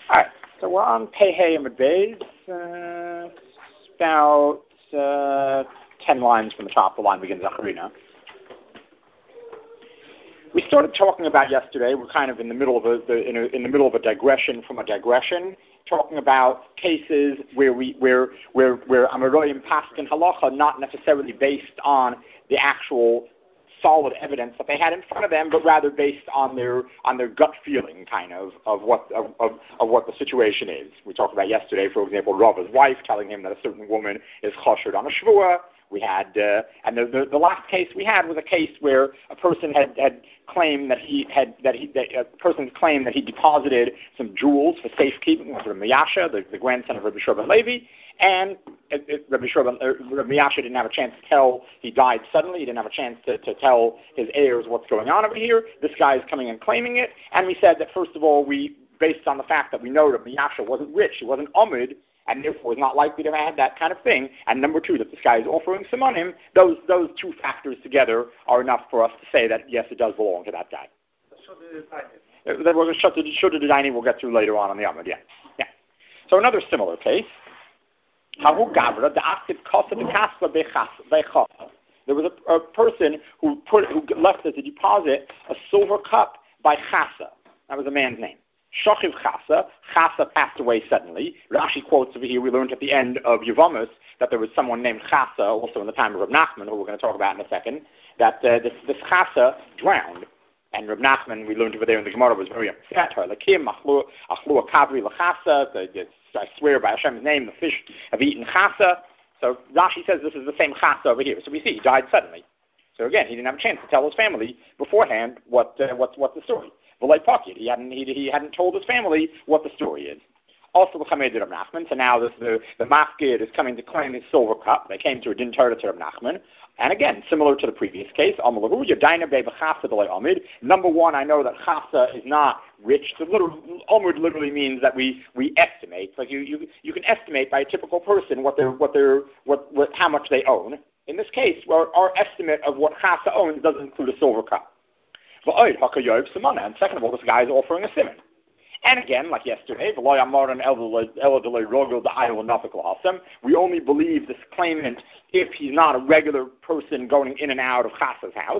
All right, so we're on Pehei Amud Beis, about 10 lines from the top. The line begins Acharina. We started talking about yesterday. We're kind of in the middle of a digression from a digression, talking about cases where Amoraim Paskin Halacha, not necessarily based on the actual solid evidence that they had in front of them, but rather based on their gut feeling, kind of what the situation is. We talked about yesterday, for example, Rava's wife telling him that a certain woman is choshed on a shvua. We had, and the last case we had was a case where a person had claimed that he claimed that he deposited some jewels for safekeeping with Rabbi Yasha, the grandson of Rabbi Shurban Levi, and Rabbi Yasha didn't have a chance to tell. He died suddenly. He didn't have a chance to tell his heirs what's going on over here. This guy is coming and claiming it, and we said that first of all, based on the fact that we know Rabbi Yasha wasn't rich, he wasn't Amud, and therefore is not likely to have had that kind of thing. And number two, that this guy is offering simonim. Those two factors together are enough for us to say that yes, it does belong to that guy. That we're Shuddha D'Daini we'll get through later on the Amud. Yeah. So another similar case. There was a person who left as a deposit a silver cup by Chasa. That was a man's name. Shochiv Chasa. Chasa passed away suddenly. Rashi quotes over here, we learned at the end of Yevamos that there was someone named Chasa, also in the time of Reb Nachman, who we're going to talk about in a second, that this Chasa drowned. And Reb Nachman, we learned over there in the Gemara, was very upset. I swear by Hashem's name, the fish have eaten Chasa. So Rashi says this is the same Chasa over here. So we see he died suddenly. So again, he didn't have a chance to tell his family beforehand what's the story. He hadn't told his family what the story is. Also, the Chamed Reb Nachman. So now the Mafkid is coming to claim his silver cup. They came to a din Torah to Reb Nachman. And again, similar to the previous case, number one, I know that Chasa is not rich. The Amud literally means that we estimate. Like you can estimate by a typical person how much they own. In this case, our estimate of what Chasa owns doesn't include a silver cup. And second of all, this guy is offering a simon. And again, like yesterday, we only believe this claimant if he's not a regular person going in and out of Chasa's house.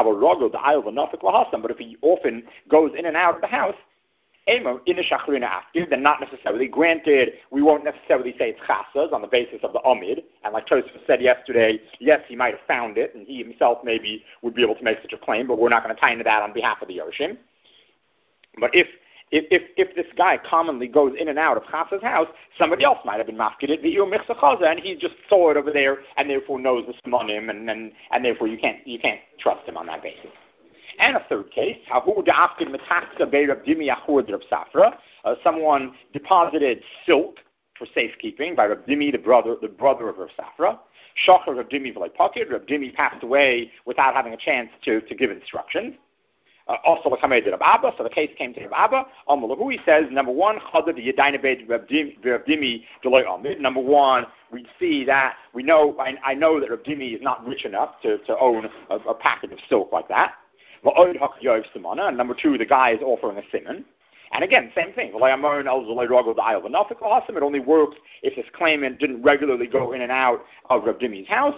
But if he often goes in and out of the house, then not necessarily. Granted, we won't necessarily say it's Chasa's on the basis of the Amid. And like Tosfos said yesterday, yes, he might have found it, and he himself maybe would be able to make such a claim, but we're not going to tie into that on behalf of the Yoshim. But if this guy commonly goes in and out of Chasa's house, somebody else might have been mafkided, and he just saw it over there, and therefore knows the simonim, and therefore you can't trust him on that basis. And a third case, someone deposited silk for safekeeping by Reb Dimi, the brother of Rav Safra. Shachar Reb Dimi v'lei pakid. Reb Dimi passed away without having a chance to give instructions. Also, so the case came to Reb Abba. He says, number one, number one, we see that I know that Reb Dimi is not rich enough to own a packet of silk like that. And number two, the guy is offering a simon. And again, same thing. It only works if this claimant didn't regularly go in and out of Reb Dimi's house.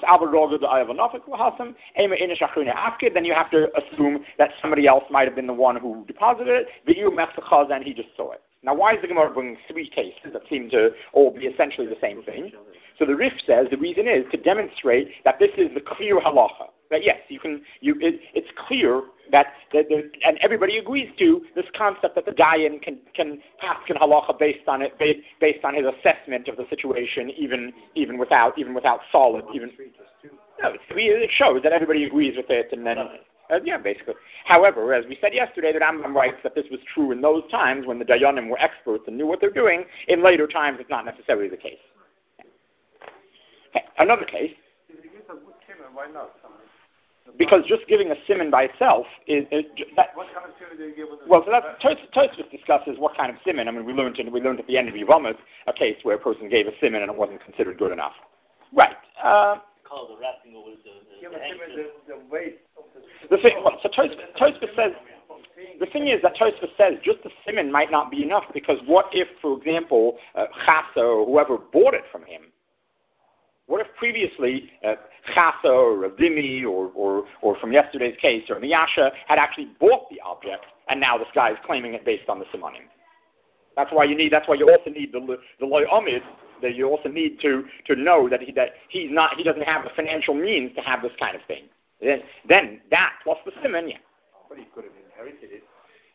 Then you have to assume that somebody else might have been the one who deposited it, and he just saw it. Now, why is the Gemara bringing three cases that seem to all be essentially the same thing? So the Rif says the reason is to demonstrate that this is the clear halacha. That yes, it's clear that and everybody agrees to this concept that the Dayan can paskin halacha based on his assessment of the situation, even without solid. It shows that everybody agrees with it, and then basically. However, as we said yesterday, the Rambam writes that this was true in those times when the Dayanim were experts and knew what they're doing. In later times, it's not necessarily the case. Okay, another case. Why not? Because just giving a simon by itself is that. What kind of simon do you give? Well, so that Tosfos discusses what kind of simon. I mean, we learned at the end of Yevamos a case where a person gave a simon and it wasn't considered good enough. Right. Called the wrapping over the weight of the thing. So Tosfos says. The thing is that Tosfos says just the siman might not be enough, because what if, for example, Chasa or whoever bought it from him? What if previously Chasa or Ravdimi or from yesterday's case or Miyasha had actually bought the object, and now this guy is claiming it based on the simanim? That's why you also need the loy omid. That you also need to know that he doesn't have the financial means to have this kind of thing. Then that plus the siman, yeah. But he could have inherited it.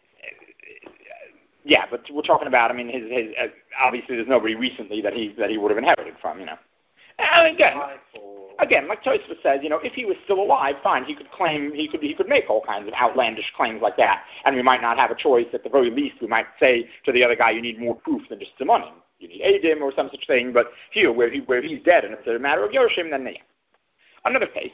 Yeah, but we're talking about. I mean, his obviously there's nobody recently that he would have inherited from. And again, like Tosfos says, if he was still alive, fine, he could claim, he could make all kinds of outlandish claims like that, and we might not have a choice. At the very least, we might say to the other guy, you need more proof than just the money. You need Adim or some such thing. But here, where he's dead, and it's a matter of Yoshim, then yeah. Another case,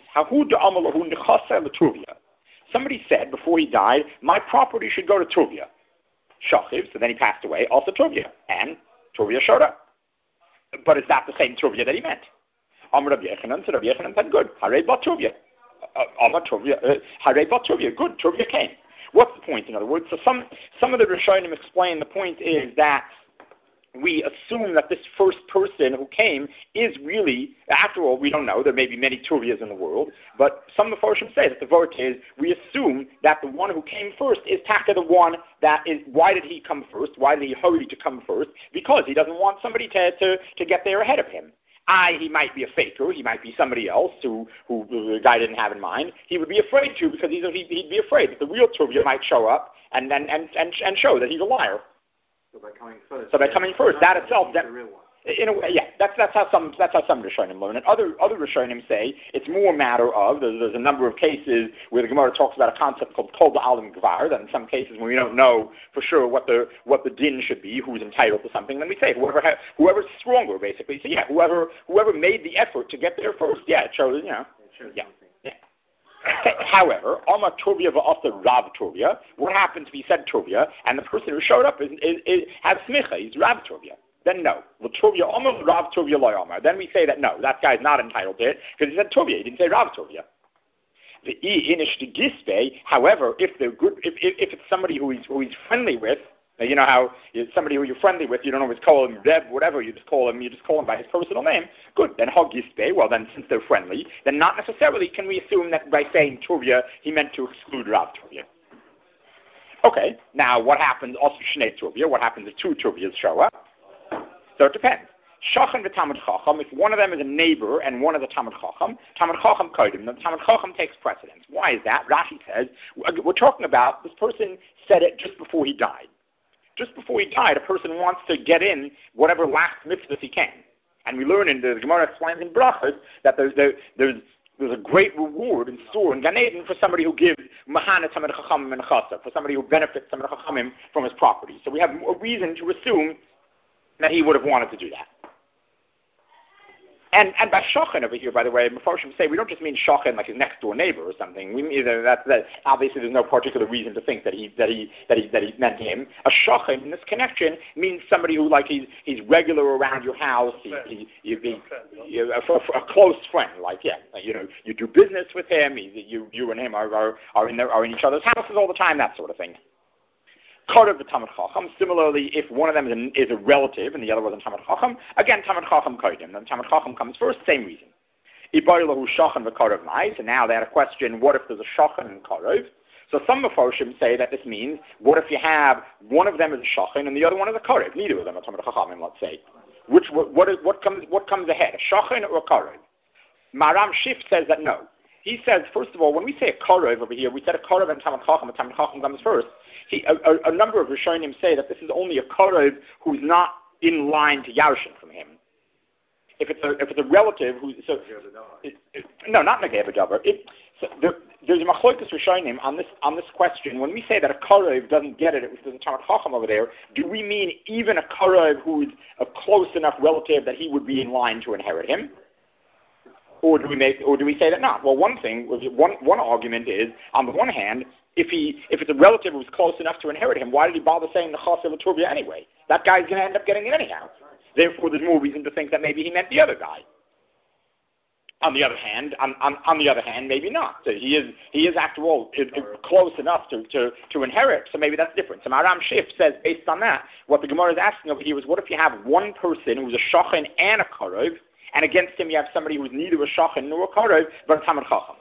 somebody said before he died, my property should go to Tuvia. Shachiv, so then he passed away, also Tuvia, and Tuvia showed up. But is that the same Tuvia that he meant? Amr Rabbi Yechanan, so Rabbi Yechanan said, good, Harei Bat Tuvia. Harei Bat Tuvia, good, Tuvia came. What's the point, in other words? So some of the Rishonim explain the point is that we assume that this first person who came is really, after all, we don't know, there may be many Tuvias in the world, but some of the Farshim say that the vote is, we assume that the one who came first is Taka the one that is, why did he come first? Why did he hurry to come first? Because he doesn't want somebody to get there ahead of him. He might be a faker, he might be somebody else who the guy didn't have in mind. He would be afraid to, because he'd be afraid that the real Tuvia might show up and show that he's a liar. So by coming first, that itself, the real one. In a way, yeah, that's how some Rishonim learn, and other Rishonim say it's more a matter of there's a number of cases where the Gemara talks about a concept called Kol Ba'alim Gvar. That in some cases when we don't know for sure what the din should be, who's entitled to something, then we say whoever's stronger, basically. So yeah, whoever made the effort to get there first, yeah, it shows yeah. However, Alma Tovia va'asa Rav Tovia. What happens if he said Tovia and the person who showed up has smicha? He's Rav Tovia. Then no. Tovia Alma Rav Tovia loy Alma. Then we say that no, that guy's not entitled to it because he said Tovia. He didn't say Rav Tovia. The inish the gispe. However, if they're good, if it's somebody who he's friendly with. You know how somebody who you're friendly with, you don't always call him Reb, whatever, you just call him by his personal name. Good. Then Hagispe, well then, since they're friendly, then not necessarily can we assume that by saying Tuvia, he meant to exclude Rav Tuvia. Okay, now what happens, also Shnei Tuvia, what happens if two Tuvias show up? So it depends. Shachan v'Tamid Chacham, if one of them is a neighbor and one is a Tamid Chacham kodim, the Tamid Chacham takes precedence. Why is that? Rashi says, we're talking about, this person said it just before he died. Just before he died, a person wants to get in whatever last mitzvahs he can. And we learn in the Gemara explains in Brachas that there's a great reward in store in Gan Eden for somebody who gives Mahana Tamid Chachamim and Chasa, for somebody who benefits Tamid Chachamim from his property. So we have a reason to assume that he would have wanted to do that. And by shochan over here, by the way, Mepharshim say we don't just mean shochan like his next door neighbor or something. We mean that obviously there's no particular reason to think that he meant him. A shochan in this connection means somebody who like he's regular around your house. A close friend, like you do business with him. You and him are in each other's houses all the time. That sort of thing. Similarly, if one of them is a relative and the other was a Tamid Chacham, again, Tamid Chacham kodim. And Tamid Chacham comes first, same reason. So now they had a question, what if there's a Shachan and Karov? So some Mepharshim say that this means, what if you have one of them is a Shachan and the other one is a Karov? Neither of them are Tamid Chacham, let's say. What comes ahead, a Shachan or a Karov? Maram Shif says that no. He says, first of all, when we say a Karov over here, we said a Karov and Tamid Chacham comes first. A number of Rishonim say that this is only a Karov who's not in line to Yarshin from him. If it's a relative who's no, not Negei B'Davar. There's a Machlokas Rishonim on this question. When we say that a Karov doesn't get it, there's a Tamid Chacham over there. Do we mean even a Karov who's a close enough relative that he would be in line to inherit him? Or do we say that not? Well, one argument is, on the one hand, if it's a relative who's close enough to inherit him, why did he bother saying the Chassid L'Tuvia anyway? That guy's going to end up getting it anyhow. Therefore, there's more reason to think that maybe he meant the other guy. On the other hand, maybe not. So he is after all close enough to inherit. So maybe that's different. So Maram Schiff says, based on that, what the Gemara is asking over here is, what if you have one person who's a shochin and a karov, and against him you have somebody who's neither a shochin nor a karov, but a Talmid Chacham?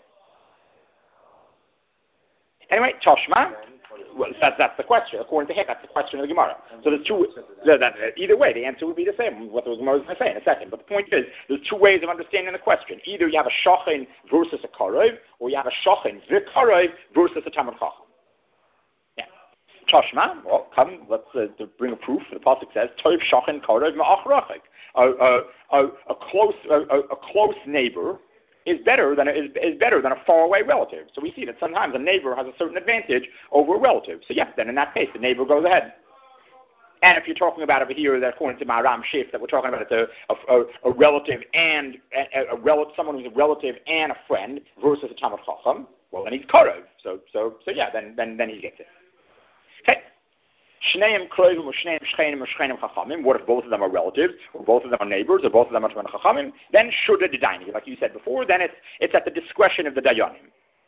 Anyway, Toshma. Well, that's the question. According to him, that's the question of the Gemara. So there's two. Either way, the answer would be the same. What the Gemara is going to say in a second. But the point is, there's two ways of understanding the question. Either you have a shochin versus a karov, or you have a shochin v'karov versus a Talmid Chacham. Yeah. Toshma. Well, come. Let's to bring a proof. The pasuk says, "Tov shochin karov ma'ach rachik." A close neighbor is better than a faraway relative. So we see that sometimes a neighbor has a certain advantage over a relative. So yes, then in that case, the neighbor goes ahead. And if you're talking about over here, that according to Maram Schiff, that we're talking about a relative and someone who's a relative and a friend versus a Talmid Chacham, well then he's karov. So yeah, then he gets it. Okay. Shneim krovim or shneim shchenim or shchenim chachamim. What if both of them are relatives, or both of them are neighbors, or both of them are chachamim? Then should a dayanim, like you said before, then it's at the discretion of the dayanim.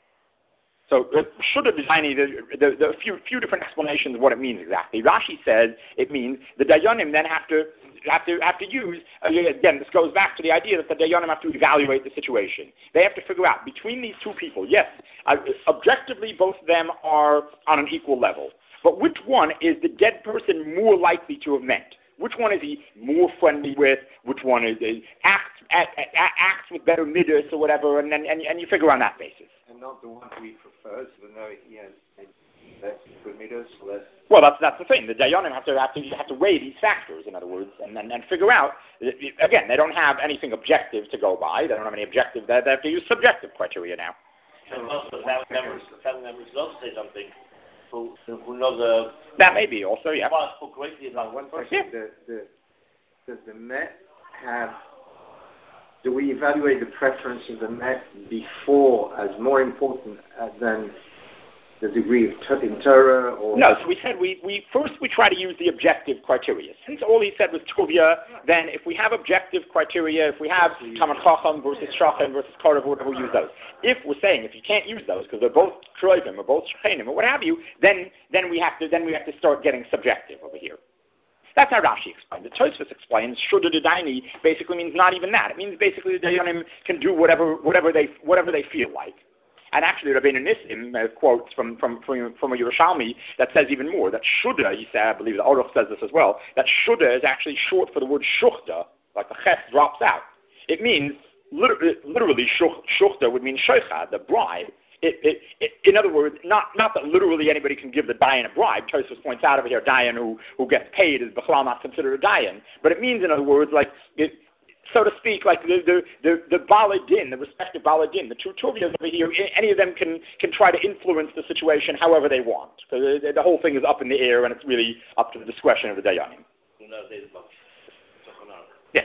So should a dayanim, there are a few different explanations of what it means exactly. Rashi says it means the dayanim then have to use, again, this goes back to the idea that the dayanim have to evaluate the situation. They have to figure out between these two people, yes, objectively both of them are on an equal level. But which one is the dead person more likely to have met? Which one is he more friendly with? Which one is acts with better midas or whatever? And you figure on that basis. And not the one who he prefers, even though he has less good midas, less. Well, that's the thing. The dayanim have to weigh these factors, in other words, and figure out. Again, they don't have anything objective to go by. They don't have any objective. They have to use subjective criteria now. And also, family members also say something. Who knows that may be also, yeah. Well, spoke greatly about one person. Yeah. Does the Met have? Do we evaluate the preference of the Met before as more important than the degree of in Torah? Or no. So we said we first try to use the objective criteria. Since all he said was Tuvia, then if we have objective criteria, if we have Talmid Chacham versus Shochin versus Karov, we'll use those. If we're saying if you can't use those because they're both Krovim or both Shechenim or what have you, then we have to start getting subjective over here. That's how Rashi explained it. Tosfos explains Shuda Dayaini basically means not even that. It means basically the Dayanim can do whatever they feel like. And actually, Rabbeinu Nissim quotes from a Yerushalmi that says even more, that Shuda, he said, I believe the Aruch says this as well, that Shuda is actually short for the word Shuchta, like the Ches drops out. It means, literally, Shuchta would mean Sheicha, the bribe. In other words, not that literally anybody can give the dayan a bribe. Tosfos points out over here, dayan who gets paid is b'chlal not considered a dayan. But it means, in other words, like so to speak, like the Baalei Din, the respective Baalei Din, the two Tuvias over here, any of them can try to influence the situation however they want. So the whole thing is up in the air, and it's really up to the discretion of the dayanim. Yeah.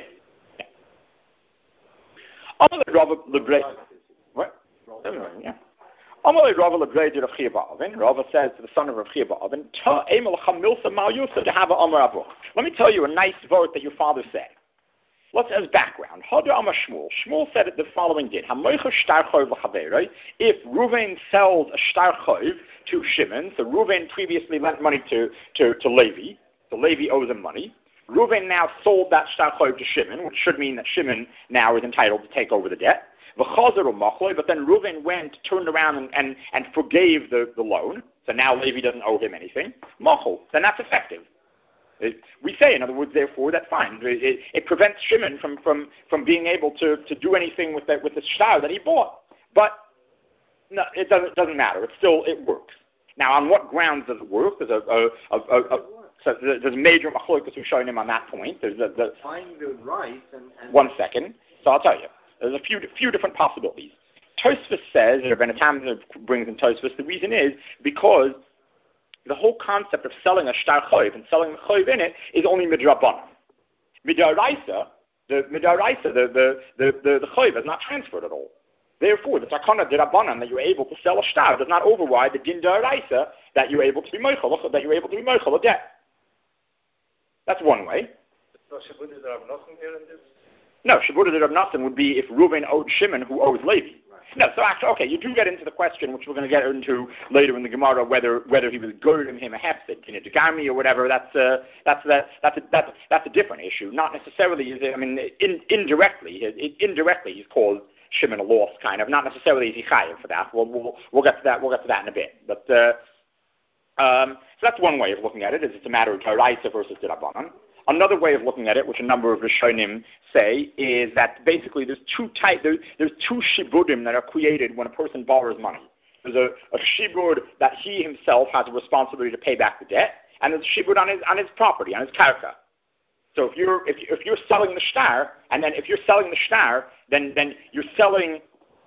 What? Yeah. Amalei Rava lebreider of Chia Ba'avin. Rava says to the son of Rav Chia Ba'avin, "Ta emel chamilsa mal yusa to have a amar avuch." Let me tell you a nice word that your father said. Let's as background. Hada Amar Shmuel. Shmuel said it the following did. Hamoicha shtar chov l'chavei. If Reuven sells a shtar chov to Shimon, so Reuven previously lent money to Levi. So Levi owes him money. Reuven now sold that shtar chov to Shimon, which should mean that Shimon now is entitled to take over the debt. But then Reuven turned around and forgave the loan. So now Levi doesn't owe him anything. Machol. Then that's effective. We say, in other words, therefore, that's fine. It prevents Shimon from being able to do anything with the shtar that he bought. But no, it doesn't matter. It works. Now, on what grounds does it work? There's there's a major machlokas who's showing him on that point. There's find the right. And 1 second. So I'll tell you. There's a few different possibilities. Tosfos says, or Ben Atam brings in Tosfos, the reason is because the whole concept of selling a shtar choiv and selling the choiv in it is only midrabanan. Midaraisa, the choiv is not transferred at all. Therefore, the takana derabanan that you're able to sell a shtar does not override the din daraisa that you're able to be moichel a debt. That's one way. No, Shavuot of Rav Nassan would be if Reuven owed Shimon, who owes Levi. No, so actually, okay, you do get into the question, which we're going to get into later in the Gemara, whether he was girding him a hefset, Degami or whatever. That's a different issue. Not necessarily. Indirectly he's caused Shimon a loss, kind of. Not necessarily is he chayav for that. We'll get to that. We'll get to that in a bit. But so that's one way of looking at it. Is it's a matter of D'oraisa versus D'Rabbanan. Another way of looking at it, which a number of Rishonim say, is that basically there's two shibudim that are created when a person borrows money. There's a shibud that he himself has a responsibility to pay back the debt, and there's a shibud on his property, on his karka. So if you're selling the shtar, and then if you're selling the shtar, then you're selling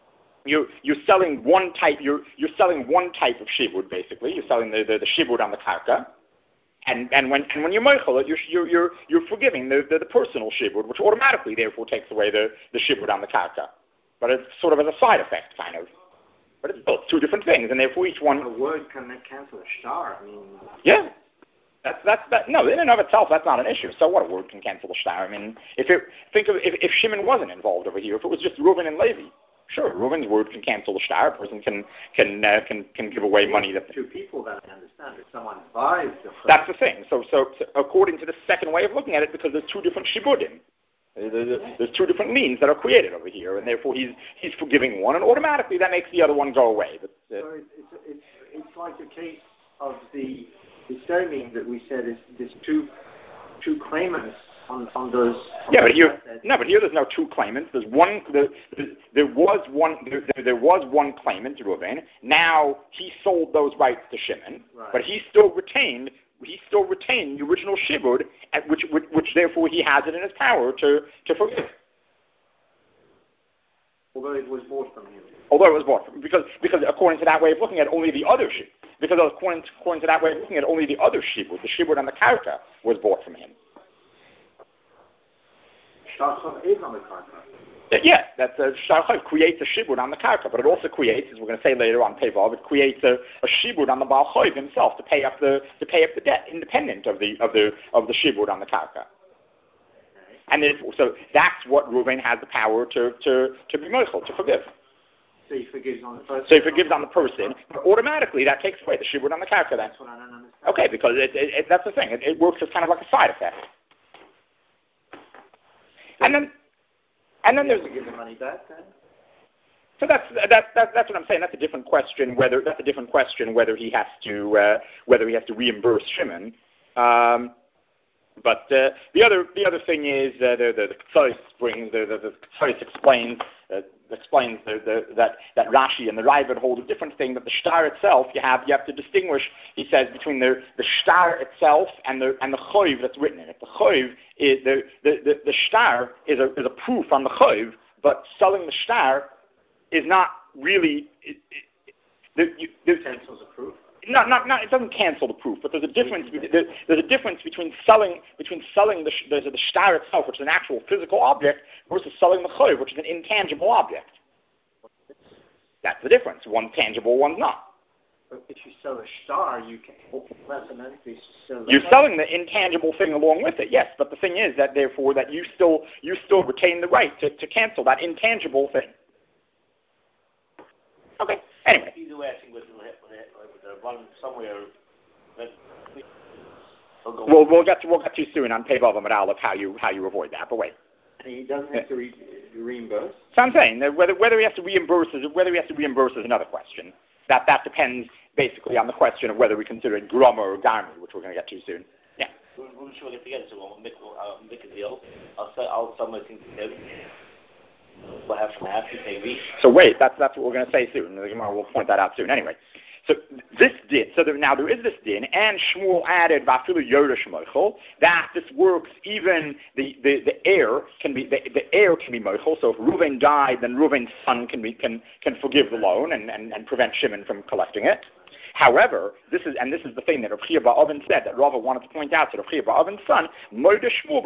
one type of shibud, basically. You're selling the shibud on the karka. And when you're meichel it, you're forgiving the personal shibud, which automatically therefore takes away the shibud on the karka. But it's sort of as a side effect, kind of. But it's both two different things, and therefore each one. A word can cancel a shtar. Yeah, that's no, in and of itself that's not an issue. So what, a word can cancel a shtar? If Shimon wasn't involved over here, if it was just Reuven and Levi. Sure, Reuven's word can cancel the shtar. A person can give away money. That two people that I understand. If someone buys the that's the thing. So according to the second way of looking at it, because there's two different shibudim, there's two different means that are created over here, and therefore he's forgiving one, and automatically that makes the other one go away. But so it's like the case of the zoning that we said is there's two claimants. On those. Yeah, but here there's no two claimants. There was one claimant, Reuven. Now he sold those rights to Shimon, right. But he still retained the original shibud, which therefore he has it in his power to forgive. Although it was bought from him. Because according to that way of looking at it, only the other shibud. Because according to that way of looking at it, only the other shibud, the shibud on the karka, was bought from him. Shtar is on the karka. Yeah, that's Shtar creates a shibud on the karka, but it also creates, as we're going to say later on Pevav, it creates a shibud on the Baal Choiv himself to pay up the debt, independent of the shibud on the karka. Okay. And so that's what Reuven has the power to be meichel, to forgive. So he forgives on the person. So he forgives on the person, but automatically that takes away the shibud on the karka. That's what I don't understand. Okay, because that's the thing. It works as kind of like a side effect. And then there's to give the money back then. So that's what I'm saying. That's a different question. Whether he has to reimburse Shimon. But the other thing is the Ketzois brings the Ketzois explains that Rashi and the Raavad hold a different thing. That the shtar itself you have to distinguish. He says between the shtar itself and the choiv that's written in it. The choiv is the shtar is a proof on the choiv, but selling the shtar is not really. Cancels a proof. No, it doesn't cancel the proof, but there's a difference. There's a difference between selling the shtar itself, which is an actual physical object, versus selling the choiv, which is an intangible object. That's the difference. One's tangible, one's not. But if you sell a shtar, you can mathematically sell. You're selling the intangible thing along with it, yes. But the thing is that therefore that you still retain the right to cancel that intangible thing. Okay. Anyway. Either way, I think with the one somewhere. We'll get to you soon on Pevav and Aleph how you avoid that. But wait. And he doesn't have to reimburse. So I'm saying that whether he has to reimburse is another question. That depends basically on the question of whether we consider it grumma or garmi, which we're going to get to soon. Yeah. We'll sure get together. So we'll make a deal. I'll sell my things together. We'll have some happy maybe. So wait, that's what we're going to say soon. We'll point that out soon. Anyway, so this din. So now there is this din, and Shmuel added vafilu yoresh moichel that this works. Even the heir can be moichel. So if Reuven died, then Reuven's son can forgive the loan and prevent Shimon from collecting it. However, this is the thing that Rav Chia Ba'avin said that Rava wanted to point out to Rav Chia Ba'avin's son. Shmuel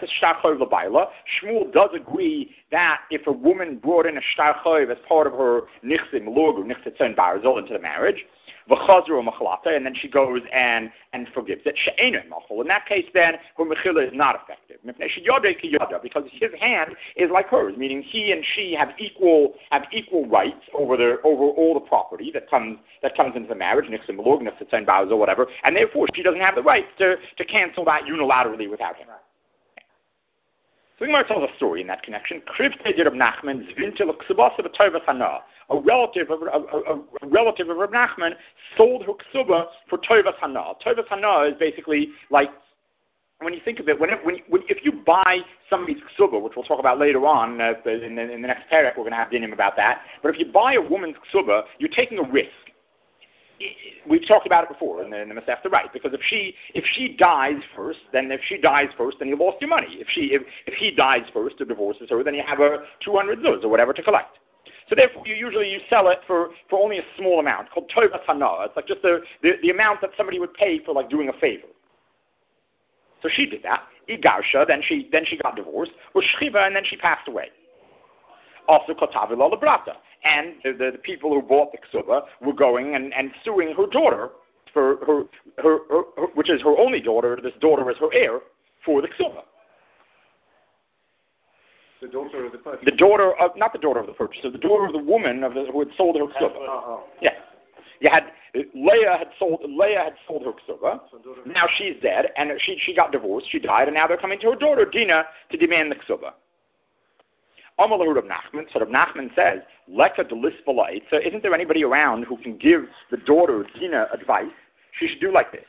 does agree that if a woman brought in a shtar choiv as part of her nichsim log or nichsitzon barzol into the marriage, and then she goes and forgives it. In that case, then her mechila is not effective because his hand is like hers, meaning he and she have equal rights over all the property that comes into the marriage, or whatever, and therefore she doesn't have the right to cancel that unilaterally without him. So the Gemara tells a story in that connection. A relative of Reb Nachman sold her ksuba for tovas hana. Tovas hana is basically like, when you think of it, if you buy somebody's ksuba, which we'll talk about later on in the next paragraph, we're going to have dinim about that. But if you buy a woman's ksuba, you're taking a risk. We've talked about it before in the Masechta, right? Because if she dies first, then you lost your money. If he dies first or divorces her, then you have a 200 zuz or whatever to collect. So therefore, you sell it for only a small amount called tovas hana. It's like just the amount that somebody would pay for like doing a favor. So she did that. Igarsha, then she got divorced. Or shchiva, and then she passed away. Also kotavila lebrata. And the people who bought the ksuba were going and suing her daughter for her which is her only daughter. This daughter is her heir for the ksuba. The daughter of the purchaser. Not the daughter of the purchaser. The daughter of the woman who had sold her ksuba. Yeah. You had Leah had sold her ksuba. Now she's dead, and she got divorced. She died, and now they're coming to her daughter Dina to demand the ksuba. Amalahu Reb Nachman. So Reb Nachman says, "Leka delisvalait." So isn't there anybody around who can give the daughter Dina advice? She should do like this.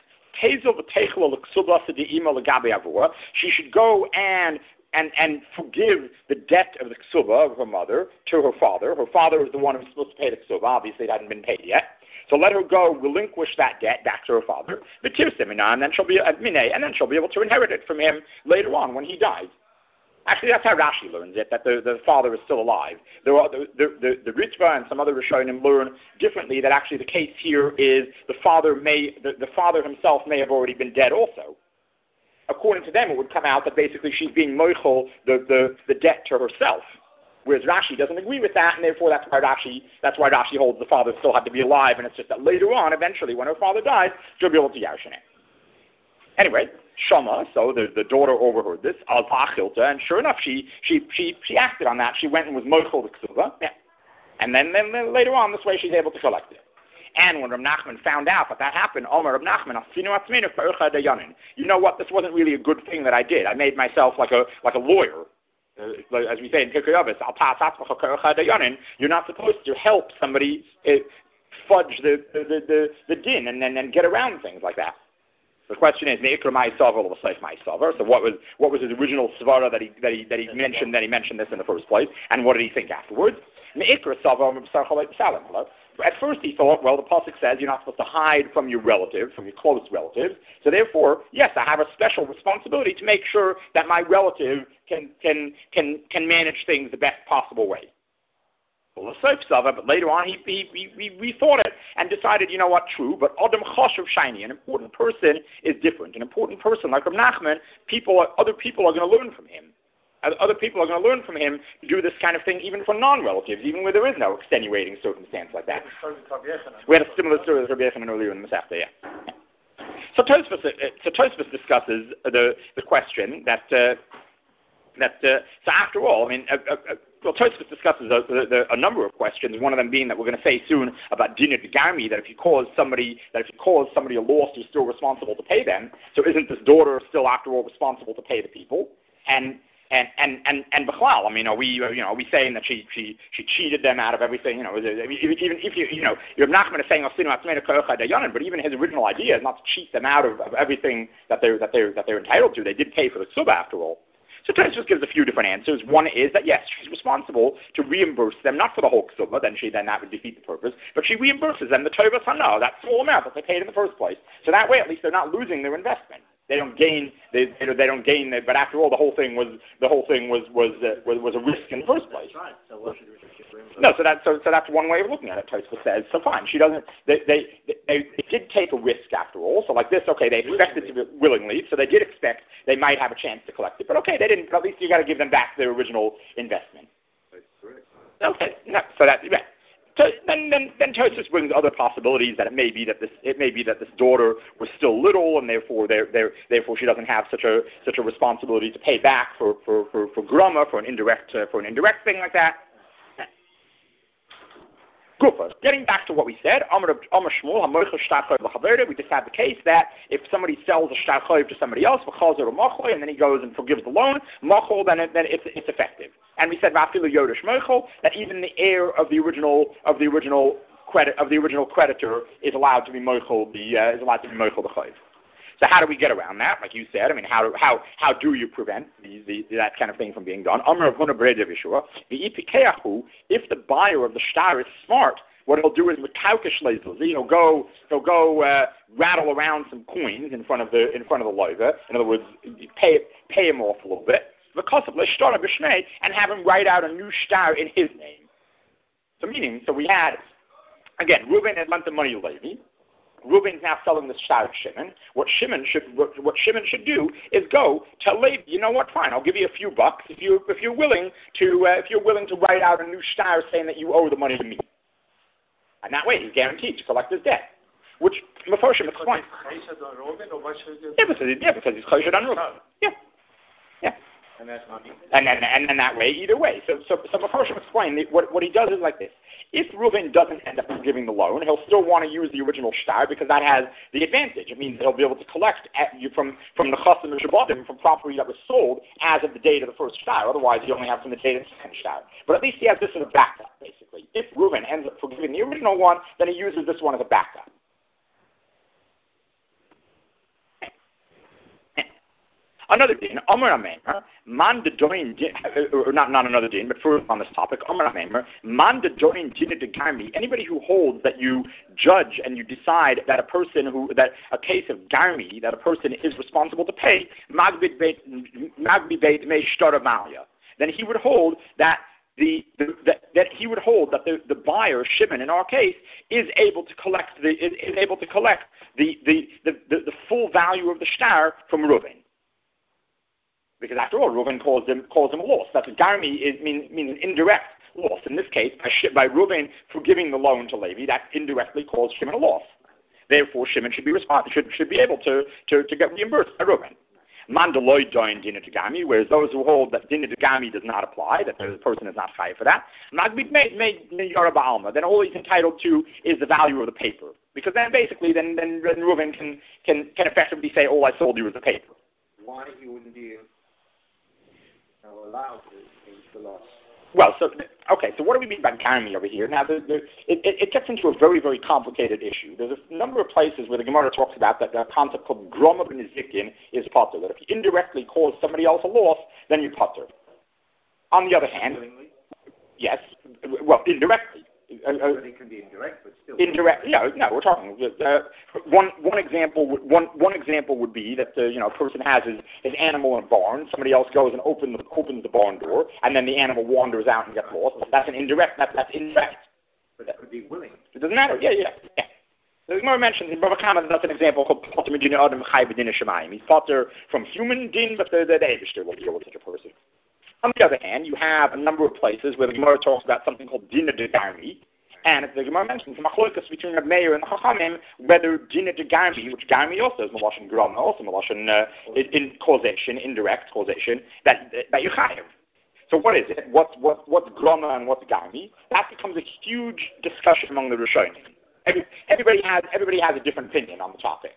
She should go and forgive the debt of the ksuba of her mother to her father. Her father is the one who's supposed to pay the ksuba. Obviously, it hadn't been paid yet. So let her go, relinquish that debt back to her father. And then she'll be able to inherit it from him later on when he dies. Actually, that's how Rashi learns it, that the father is still alive. The Ritva and some other Rishonim learn differently, that actually the case here is the father himself may have already been dead also. According to them, it would come out that basically she's being moichel the debt to herself. Whereas Rashi doesn't agree with that, and therefore that's why Rashi holds the father still had to be alive, and it's just that later on, eventually, when her father dies, she'll be able to yarshin it. Anyway, Shama, so the daughter overheard this, al pachilta, and sure enough, she acted on that. She went and was moichel the ksuba, yeah. And then later on, this way she's able to collect it. And when Reb Nachman found out that happened, Omer Reb Nachman, you know what? This wasn't really a good thing that I did. I made myself like a lawyer, as we say in Pirkei Avos. You're not supposed to help somebody fudge the din and then get around things like that. The question is, Meikra Ma'asavar or L'Seif Ma'asavar. So what was his original svara that he mentioned? That he mentioned this in the first place, and what did he think afterwards? Meikra Savar M'Bsar Chalei Salam. At first he thought, well, the pasuk says you're not supposed to hide from your relatives, from your close relatives. So therefore, yes, I have a special responsibility to make sure that my relative can manage things the best possible way. But later on, he rethought it and decided, you know what, true, but Adam Choshev Shiny, an important person is different. An important person, like Reb Nachman, other people are going to learn from him. Other people are going to learn from him to do this kind of thing even for non-relatives, even where there is no extenuating circumstance like that. We had a similar story with Rabbi Yochanan earlier in the Masechta, yeah. So Tosfos discusses the question that so after all, I mean, Tosfos discusses a number of questions. One of them being that we're going to say soon about dinah d'garmi, that if you cause somebody a loss, you're still responsible to pay them. So isn't this daughter still, after all, responsible to pay the people? And Bechlal, I mean, are we saying that she cheated them out of everything? Even if you're Nachman is saying but even his original idea is not to cheat them out of everything that they're entitled to. They did pay for the ksuba after all. So Tosfos gives a few different answers. One is that yes, she's responsible to reimburse them, not for the whole ksuba, then that would defeat the purpose, but she reimburses them the tovas hana, that small amount that they paid in the first place. So that way, at least, they're not losing their investment. They don't gain. They don't gain. But after all, the whole thing was a risk in the first place. Right. So what should we do? No. So that's one way of looking at it. Tosfos says, so fine. She doesn't. They did take a risk after all. So like this, okay, they expected to willingly. So they did expect they might have a chance to collect it. But okay, they didn't. But at least you got to give them back their original investment. That's correct. Okay. No. So that. Yeah. then Tosfos brings other possibilities that it may be that this daughter was still little, and therefore she doesn't have such a responsibility to pay back for grama, for an indirect thing like that. Gufa. Getting back to what we said, we just had the case that if somebody sells a shtar chayv to somebody else, and then he goes and forgives the loan, then it's effective. And we said that even the heir of the original creditor is allowed to be mochel the chayv. So how do we get around that? Like you said, I mean, how do you prevent that kind of thing from being done? If the buyer of the shtar is smart, what he'll do is he'll go rattle around some coins in front of the loiva. In other words, pay him off a little bit, and have him write out a new shtar in his name. So we had, again, Reuben had lent the money to Levi. Reuben's now selling the shtar to Shimon. What Shimon should do is go tell Levi, you know what? Fine, I'll give you a few bucks if you're willing to write out a new shtar saying that you owe the money to me. And that way, he's guaranteed to collect his debt. Which Mefarshim explains. Because he's choshed on Reuben. Yeah. And that's not easy. And then that way, either way. So Mefarshim explain what he does is like this. If Reuven doesn't end up giving the loan, he'll still want to use the original shtar because that has the advantage. It means he'll be able to collect from the chasam and shabadim, from property that was sold as of the date of the first shtar. Otherwise, you only have from the date of the second shtar. But at least he has this as a backup, basically. If Reuven ends up forgiving the original one, then he uses this one as a backup. Another din, Omer Amemer, man de doin, or not another din, but first on this topic, Omer Amemer, man de doin dinah de garmi. Anybody who holds that you judge and you decide that a case of garmi, that a person is responsible to pay, magbid beit me shtar malia. Then he would hold that the buyer, Shimon, in our case, is able to collect the full value of the shtar from Reuven. Because after all, Reuven calls him a loss. That's garmi means an indirect loss. In this case, by Reuven forgiving the loan to Levi, that indirectly calls Shimon a loss. Therefore, Shimon should be able to get reimbursed by Reuven. Mandaloi joined dinah de garmi, whereas those who hold that dinah de garmi does not apply, that the person is not chayav for that, Magbid made Yoraba Alma. Then all he's entitled to is the value of the paper, because then basically then Reuven can effectively say, all I sold you was the paper. Why he wouldn't be allowed to use the loss? Well, so what do we mean by garmi over here? Now, it gets into a very, very complicated issue. There's a number of places where the Gemara talks about that concept called groma b'nezikin is potter, that if you indirectly cause somebody else a loss, then you potter. On the other hand, yes, well, indirectly. It can be indirect, but still. Indirect, no, we're talking. One example would be that a person has his animal in a barn. Somebody else goes and opens the barn door, and then the animal wanders out and gets lost. That's an indirect. That's indirect. But that could be willing. It doesn't matter. Yeah. The Gemara mentions in Bava Kama that's an example called potter min dinah adam chai b'dinah shemayim. He's potter from human din, but the Eibishter will deal with such a person. On the other hand, you have a number of places where the Gemara talks about something called dinah de garmi, and the Gemara mentions machlokas between Reb Meir and the Chachamim whether dinah de garmi, which garmi also is malashon grama, also malashon in causation, indirect causation, that you chayav. So what is it? What's grama and what's garmi? That becomes a huge discussion among the Rishonim. Everybody has a different opinion on the topic.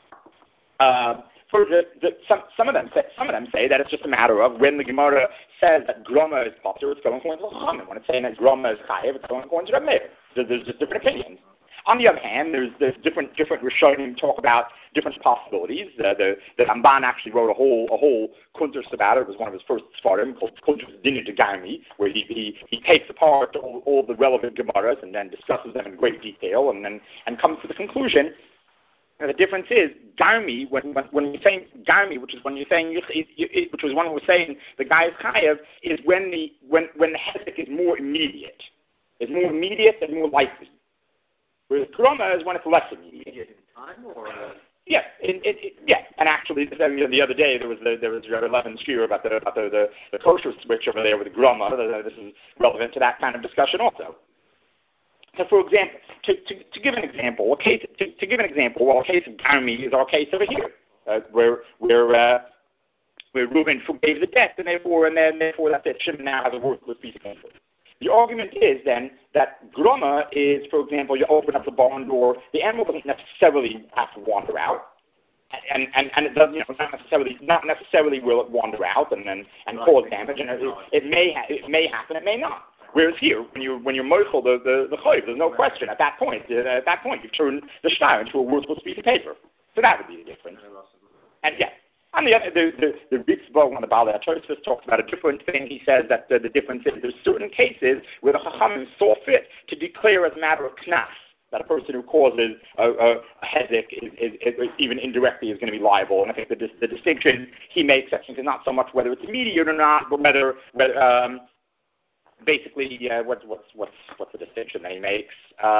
Some of them say that it's just a matter of when the Gemara says that grama is potter, it's going according to the Chachamim. When it's saying that grama is chayev, it's going according to Reb Meir. There's just different opinions. On the other hand, there's different Rishonim talk about different possibilities. The Ramban actually wrote a whole kuntres about it. It was one of his first svarim called Kuntres Dinah de Garmi, where he takes apart all the relevant Gemaras and then discusses them in great detail and comes to the conclusion. And the difference is garmi. When you're saying garmi, which is when you're saying which was one who was saying the guy is chayav, is when the hezek is more immediate. It's more immediate and more likely. Whereas groma is when it's less immediate. In time or? Yeah, and actually, the other day there was Rabbi Levin's shir about the kosher switch over there with the groma. This is relevant to that kind of discussion also. So, for example, to give an example, well, a case of Garmi is our case over here, where Reuben forgave the debt, and therefore that's it. Shimon now has a worthless piece of paper. The argument is then that Groma is, for example, you open up the barn door, the animal doesn't necessarily have to wander out, and it does, not necessarily will it wander out and cause damage, and it may happen, it may not. Whereas here, when you're mochel the choiv, there's no question at that point you've turned the shtar into a worthless piece of paper. So that would be the difference. And yeah. On the other, the Ritzvah, one of the Baalei HaTosfos, talks about a different thing. He says that the difference is there's certain cases where the Chachamim saw fit to declare as a matter of knas that a person who causes a hezek is even indirectly is going to be liable. And I think that the distinction he makes, I think, is not so much whether it's immediate or not, but whether basically what's the distinction that he makes?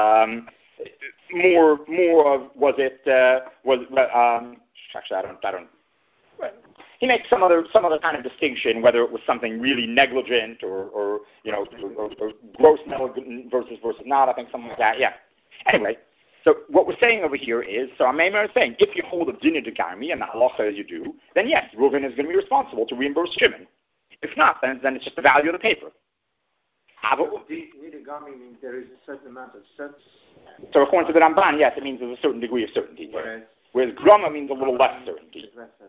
More of actually I don't. He makes some other kind of distinction, whether it was something really negligent or gross negligent versus not. I think something like that. Yeah. Anyway, so what we're saying over here is, so our Maimon is saying, if you hold a dinner de Garmi and the halacha as you do, then yes, Reuven is going to be responsible to reimburse Shimon. If not, then it's just the value of the paper. Dinner Garmi means there is a certain amount of certainty. So according to the Ramban, yes, it means there's a certain degree of certainty. Whereas Groma means a little less certainty.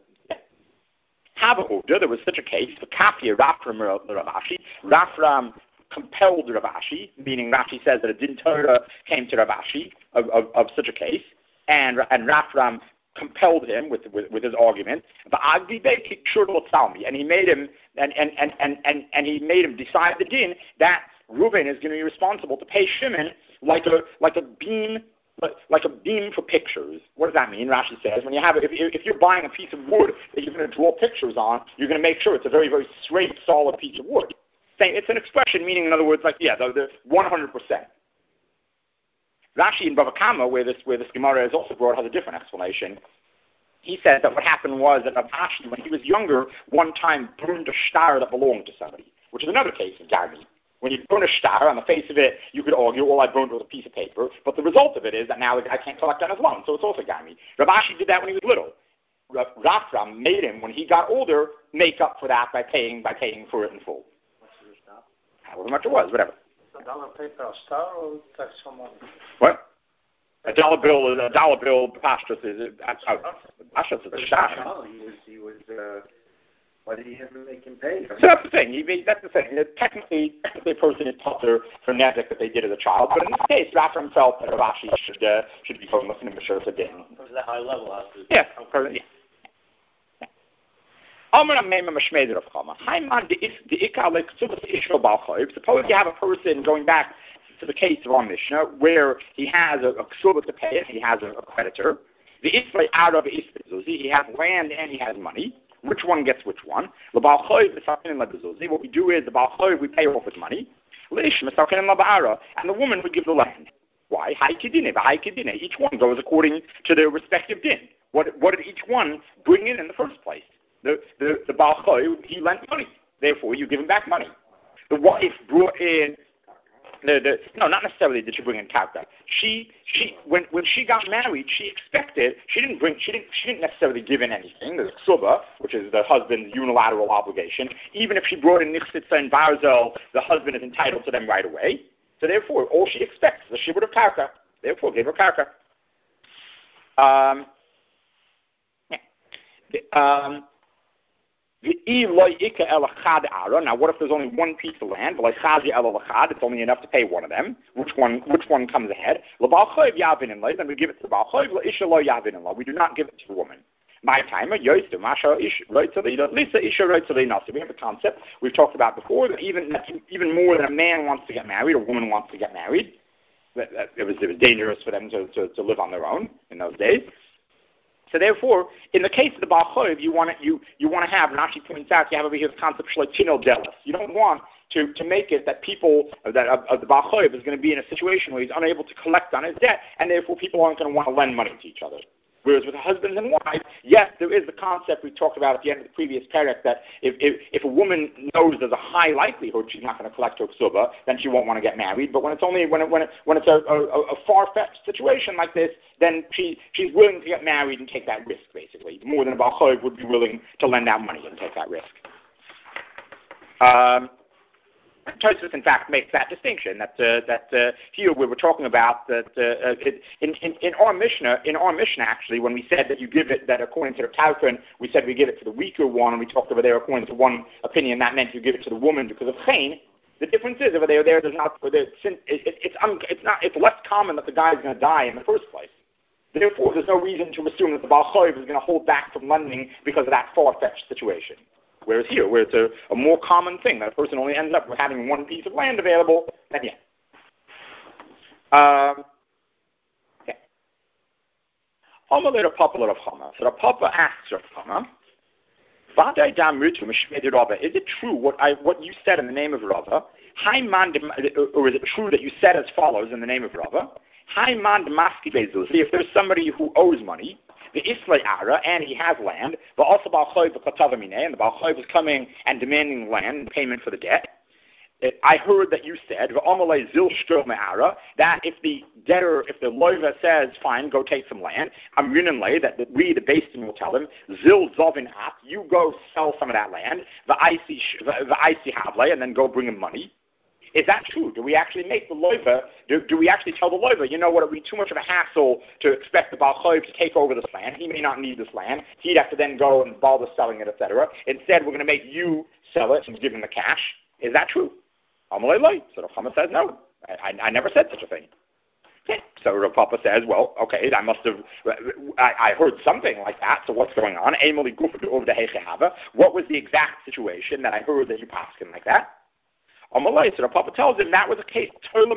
There was such a case. The Kafir Rafram Ravashi. Rafram compelled Ravashi, meaning Rashi says that a din Torah came to Ravashi of such a case, and Rafram compelled him with his argument. And he made him he made him decide the din that Reuben is going to be responsible to pay Shimon like a beam for pictures. What does that mean? Rashi says when you have if you're buying a piece of wood that you're going to draw pictures on, you're going to make sure it's a very, very straight, solid piece of wood. It's an expression meaning, in other words, like the 100%. Rashi in Bava Kama, where this Gemara is also brought, has a different explanation. He says that what happened was that Rashi, when he was younger, one time burned a shtar that belonged to somebody, which is another case of Garmi. When you burn a shtar, on the face of it, you could argue, all I burned was a piece of paper, but the result of it is that now the guy can't collect on his loan, so it's also Garmi. Rav Ashi did that when he was little. Rafram made him, when he got older, make up for that by paying for it in full. What's the shtar? However much it was, whatever. $1 paper, a star, or tax someone? What? A dollar bill, Pashtus is a shtar. Oh, he was why did he have to make him pay? So that's the thing. Technically, a person is putter for nezik that they did as a child, but in this case, Rafram felt that Rav Ashi should be homeless and Mishra didn't. It was a high level. Yeah. Suppose you have a person going back to the case of our Mishnah where he has a ksuba to pay it, he has a creditor. The isfay out of isfay, he has land and he has money. Which one gets which one? What we do is, the Baal Choiv, we pay off with money. And the woman would give the land. Why? Each one goes according to their respective din. What did each one bring in the first place? The Baal Choiv, he lent money. Therefore, you give him back money. The wife brought in... No, not necessarily did she bring in karka. When she got married, she didn't necessarily give in anything. There's ksuba, which is the husband's unilateral obligation. Even if she brought in nichsitza and barzel, the husband is entitled to them right away. So therefore, all she expects is that she would have karka. Therefore, give her karka. Now, what if there's only one piece of land? It's only enough to pay one of them. Which one comes ahead? Then we give it to the Baal Choiv. We do not give it to the woman. My time, we have a concept we've talked about before that even more than a man wants to get married, a woman wants to get married. It was dangerous for them to live on their own in those days. So therefore, in the case of the Baal Choiv, you want to have, and Rashi points out, you have over here the concept of Tino Delis. You don't want to make it that people, that the Baal Choiv is going to be in a situation where he's unable to collect on his debt, and therefore people aren't going to want to lend money to each other. Whereas with husbands and wives, yes, there is the concept we talked about at the end of the previous paragraph that if a woman knows there's a high likelihood she's not going to collect her ksuba, then she won't want to get married. But when it's a far-fetched situation like this, then she's willing to get married and take that risk, basically, more than a Baal Chayv would be willing to lend out money and take that risk. Tosfos, in fact, makes that distinction that here we were talking about that in our Mishnah actually, when we said that you give it, that according to the Talmud, we said we give it to the weaker one, and we talked over there according to one opinion that meant you give it to the woman because of chayin. The difference is over there there's not it's less common that the guy's going to die in the first place. Therefore, there's no reason to assume that the Baal Chayv is going to hold back from lending because of that far-fetched situation. Whereas here, where it's a more common thing, that a person only ends up with having one piece of land available, then yeah. Okay. So the Papa asks Rav Chama, is it true what you said in the name of Rava? Or is it true that you said as follows in the name of Rava? If there's somebody who owes money, the Islay Ara, and he has land, but also Baal Chayv and the Baal Chayv is coming and demanding land in payment for the debt. I heard that you said that if the debtor, if the loiva says, fine, go take some land, that we, the Basin, will tell him, Zil Zovin At, you go sell some of that land, the Icy Havle, and then go bring him money. Is that true? Do we actually make the loiva? Do we actually tell the loiva, you know what, it would be too much of a hassle to expect the Baal Chayv to take over this land. He may not need this land. He'd have to then go and bother selling it, etc. Instead, we're going to make you sell it and give him the cash. Is that true? So Rav Chama says, no. I never said such a thing. Okay. So Rav Papa says, well, okay, I heard something like that, so what's going on? What was the exact situation that I heard that you passed him like that? So the Papa tells him that was a case.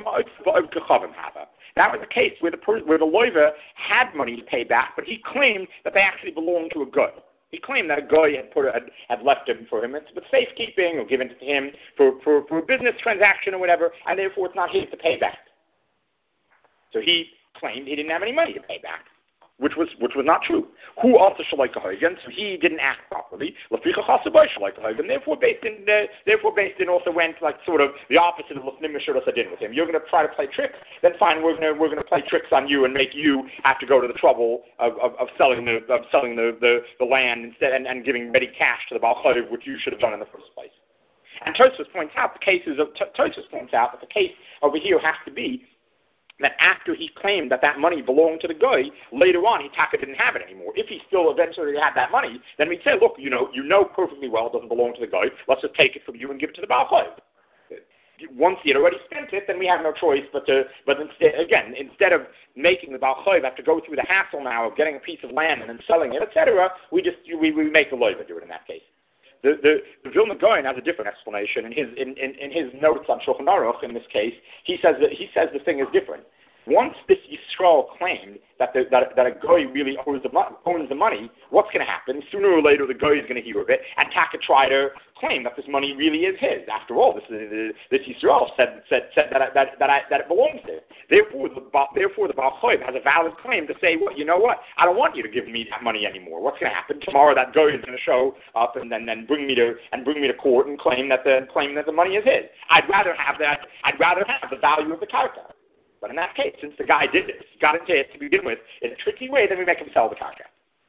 That was a case where the loiva had money to pay back, but he claimed that they actually belonged to a guy. He claimed that a guy had left them for him. It's with safekeeping or given to him for a business transaction or whatever, and therefore it's not his to pay back. So he claimed he didn't have any money to pay back, which was not true. Who also shalai kahogan? So he didn't act properly. Therefore, based in also went like sort of the opposite of lefnim mishuras adin with him. You're going to try to play tricks, then fine, we're going to play tricks on you and make you have to go to the trouble of selling the land instead and giving ready cash to the Baal Chayv, which you should have done in the first place. And Tosfos points out that the case over here has to be that after he claimed that money belonged to the guy, later on he didn't have it anymore. If he still eventually had that money, then we'd say, look, you know perfectly well it doesn't belong to the guy. Let's just take it from you and give it to the Baal Chayv. Once he had already spent it, then we have no choice but instead of making the Baal Chayv have to go through the hassle now of getting a piece of land and then selling it, etc., we make the loiva do it in that case. The Vilna Gaon has a different explanation. In his notes on Shulchan Aruch, in this case, he says the thing is different. Once this Yisrael claimed that a goy really owns the money, what's going to happen? Sooner or later, the goy is going to hear of it, and Taka try to claim that this money really is his. After all, this Yisrael said that it belongs to him. Therefore, the Baal Chayv has a valid claim to say, well, you know what? I don't want you to give me that money anymore. What's going to happen tomorrow? That goy is going to show up and then bring me to court and claim that the money is his. I'd rather have that. I'd rather have the value of the karka. But in that case, since the guy did this, got into it to begin with, in a tricky way, then we make him sell the karka.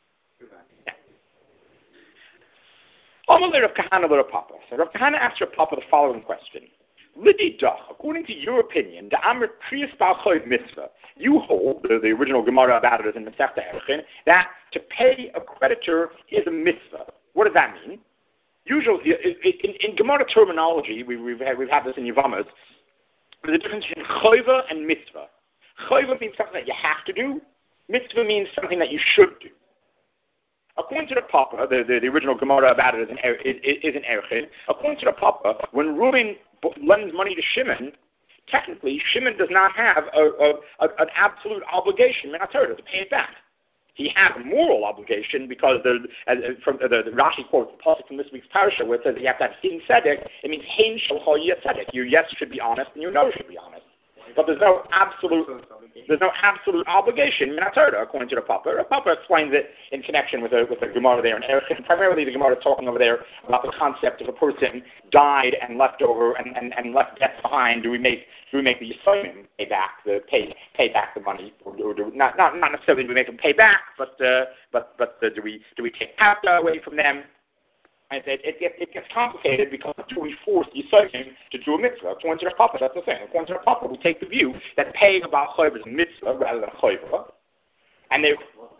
Rav Kahana asked Rav Papa the following question. Lidi Doch, according to your opinion, the Amr Kriyas Baal Chayv mitzvah, you hold, the original Gemara about it is in Masechta Erchin, that to pay a creditor is a mitzvah. What does that mean? Usually, in Gemara terminology, we've had this in Yavamas, there's a difference between chayva and mitzvah. Chayva means something that you have to do. Mitzvah means something that you should do. According to the Papa, the original Gemara about it is in Erchin. According to the Papa, when Reuben lends money to Shimon, technically Shimon does not have an absolute obligation to pay it back. He has a moral obligation because the Rashi quotes the pasuk from this week's parasha where it says you have to have hin tzedek. It means hein shel tzedek. Your yes should be honest and your no should be honest. but there's no absolute obligation in Torah, according to the Papa. The Papa explains it in connection with the Gemara there, and primarily the Gemara is talking over there about the concept of a person died and left over and left debts behind. Do we make the Yisraelim pay back the money, or not necessarily do we make them pay back, but do we take Papa away from them? And it gets complicated because do we force the Yisraelim to do a mitzvah? According to the Papa, that's the thing. According to the Papa, we take the view that paying a Baal Chayv is a mitzvah rather than a chayva. And they...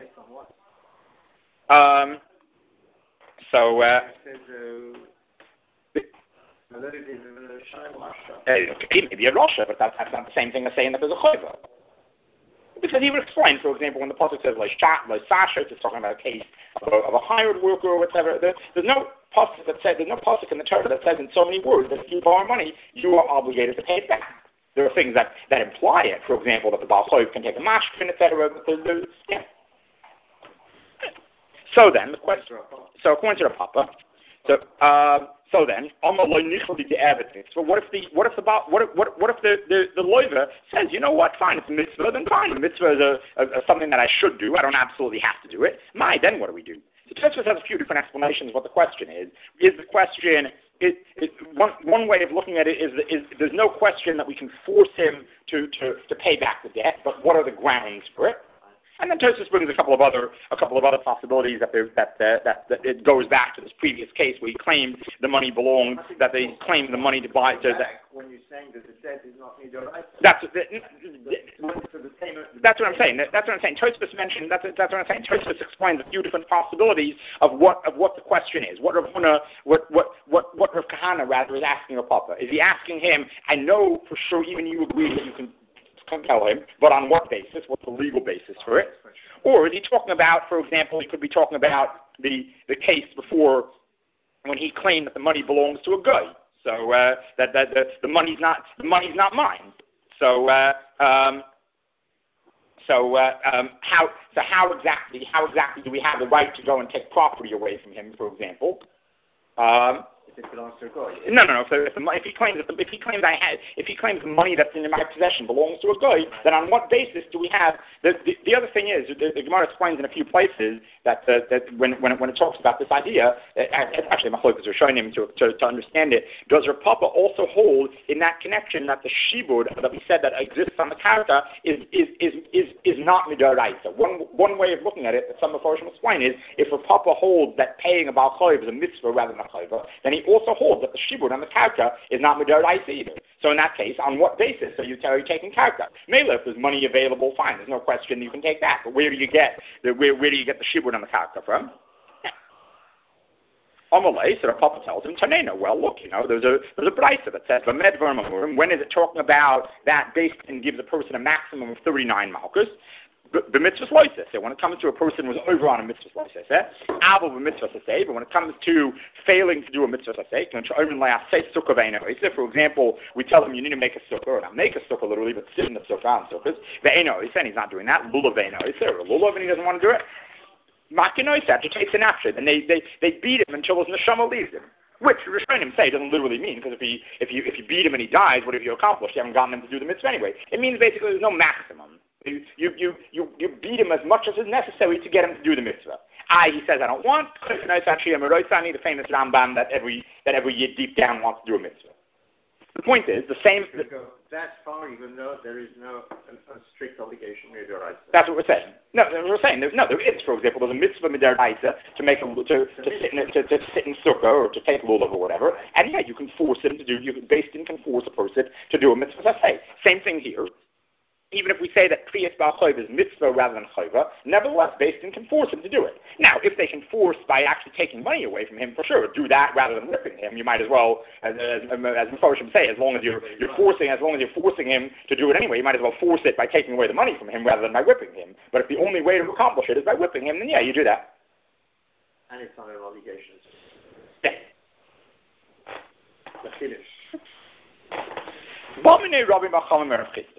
maybe a Rasha, but that's not the same thing as saying that there's a chayva. Because he would explain, for example, when the pasuk says like Sasha, it's talking about a case of a hired worker or whatever. There's no pasuk in the Torah that says in so many words that if you borrow money, you are obligated to pay it back. There are things that imply it. For example, that the Baal Chayv can take a mashkin, etc. Yeah. So then, the question. So according to the Papa, so then, so what if the loiva says, you know what, fine, it's a mitzvah, then fine. A mitzvah is something that I should do. I don't absolutely have to do it. Then what do we do? So Tosfos has a few different explanations of what the question is. Is the question, one way of looking at it is there's no question that we can force him to pay back the debt, but what are the grounds for it? And then Tosfos brings a couple of other possibilities that it goes back to this previous case where he claimed the money belonged, that they claimed the money to buy. When you're saying that the debt is not midoraisa. That's what I'm saying. That's what I'm saying. Tosfos mentioned. That's what I'm saying. Tosfos explains a few different possibilities of what the question is. What Rav Kahana rather is asking Rav Papa. Is he asking him? I know for sure, even you agree that you can compel him, but on what basis? What's the legal basis for it? Or is he talking about, for example, he could be talking about the case before when he claimed that the money belongs to a guy, so that the money's not mine. How exactly do we have the right to go and take property away from him, for example? If it belongs to a guy. No. So if he claims the money that's in my possession belongs to a guy, then on what basis do we have? The other thing is the Gemara explains in a few places that when it talks about this idea, actually Machlokes are showing him to understand it. Does Rav Papa also hold in that connection that the shibud that we said that exists on the karka is not midoraisa? One way of looking at it that some of us will explain is if Rav Papa holds that paying a Baal Chayv is a mitzvah rather than a chayva, then he also holds that the shibud on the karka is not midoraisa either. So in that case, on what basis are you taking karka? Mela, if there's money available, fine. There's no question you can take that. But where do you get the shibud on the karka from? Amalei, so the Papa tells him, Tanena, well, look, there's a brisa that says, when is it talking about that based and gives a person a maximum of 39 malchus? The mitzvah loises. So when it comes to a person who's over on a mitzvah loises, but when it comes to failing to do a mitzvah loises, for example, we tell him you need to make a sukkah, or not make a sukkah literally, but sit in the sukkah on sukkahs. And he's not doing that. Lulav, or lulav, and he doesn't want to do it. Makinoisat, he takes an after, and they beat him until his neshama leaves him. Which Rishonim say doesn't literally mean, because if you beat him and he dies, what have you accomplished? You haven't gotten him to do the mitzvah anyway. It means basically there's no maximum. You beat him as much as is necessary to get him to do the mitzvah. He says, I don't want. It's actually a Meroisani, the famous Rambam that every year deep down wants to do a mitzvah. The point is, the same... Go that far, even though there is no a strict obligation midaraisa. That's what we're saying. No, we're saying there is. For example, there's a mitzvah midaraisa to make to sit in sukkah or to take lulav or whatever, and you can force him to do. Based in can force a person to do a mitzvah. Same thing here. Even if we say that Kriyas Baal Chayv is mitzvah rather than chayva, nevertheless, Beis Din can force him to do it. Now, if they can force by actually taking money away from him, for sure, do that rather than whipping him. You might as well, as Mephoshim say, as long as you're forcing him to do it anyway, you might as well force it by taking away the money from him rather than by whipping him. But if the only way to accomplish it is by whipping him, then yeah, you do that. And it's not an obligation. Yeah. The finish.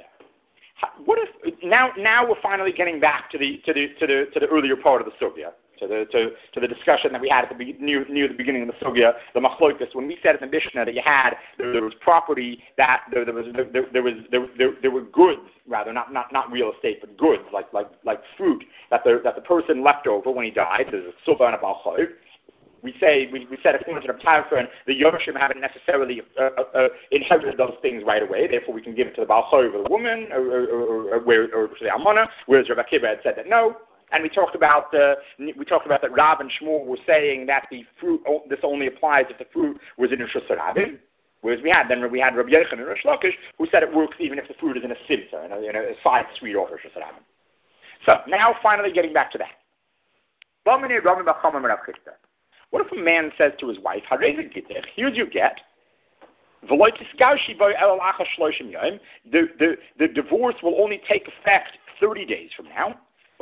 What if now we're finally getting back to the earlier part of the sugya? to the discussion that we had at near the beginning of the sugya, the machlokas, when we said in the Mishnah that you had there was property that there were goods, rather not real estate, but goods like fruit that the person left over when he died. There's a silva and a balchoy. We said according to the Tarfon, the Yoshim haven't necessarily inherited those things right away. Therefore, we can give it to the balchoy or the woman or to the almana. Whereas Rabbi Akiva had said that no. And we talked about that Rav and Shmuel were saying that the fruit, this only applies if the fruit was in a Rishus Harabim. Whereas we had Rabbi Yochanan and Rish Lakish who said it works even if the fruit is in a simta, in a side street off Rishus Harabim. So now finally getting back to that. What if a man says to his wife, here's your get. The divorce will only take effect 30 days from now.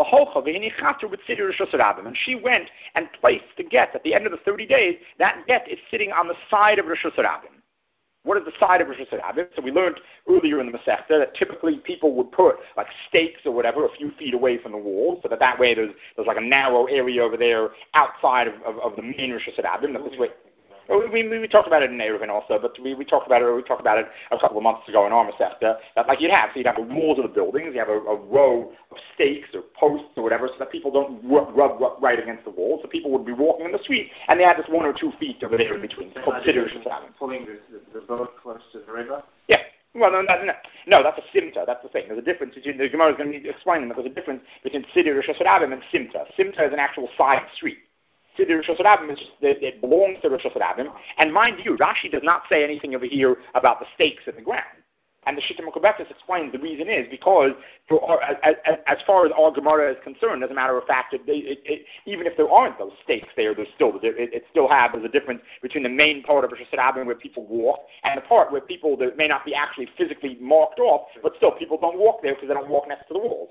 And she went and placed the get at the end of the 30 days. That get is sitting on the side of Rishus Harabim. What is the side of Rishus Harabim? So we learned earlier in the Masechta that typically people would put like stakes or whatever a few feet away from the wall, so that way there's like a narrow area over there outside of the main Rishus Harabim. That this way. We talked about it in Eruvin also, but we talked about it a couple of months ago in our Masechta, that like you'd have the walls of the buildings, you have a row of stakes or posts or whatever, so that people don't rub right against the wall, so people would be walking in the street, and they had this 1 or 2 feet over there in between. Pulling the boat close to the river? Yeah. Well, no, that's a simta. That's the thing. There's a difference between, the Gemara is going to be explaining that there's a difference between Siddur Rishus Harabim and simta. Simta is an actual side street. Siddur Rishus Harabim it belongs to Rishus Harabim, and mind you, Rashi does not say anything over here about the stakes in the ground. And the Shita Mekubetis explains the reason is because, as far as our Gemara is concerned, as a matter of fact, even if there aren't those stakes there's a difference between the main part of Rishus Harabim where people walk and the part where people that may not be actually physically marked off, but still people don't walk there because they don't walk next to the walls.